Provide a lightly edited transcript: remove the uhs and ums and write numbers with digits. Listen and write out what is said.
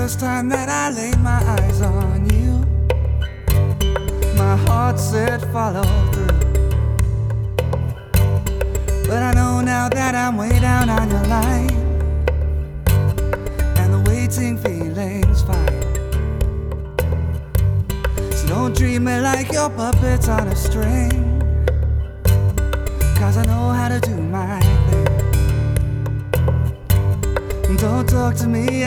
first time that I laid my eyes on you, my heart said follow through. But I know now that I'm way down on your line, and the waiting feeling's fine. So don't treat me like your puppets on a string, 'cause I know how to do my thing. Don't talk to me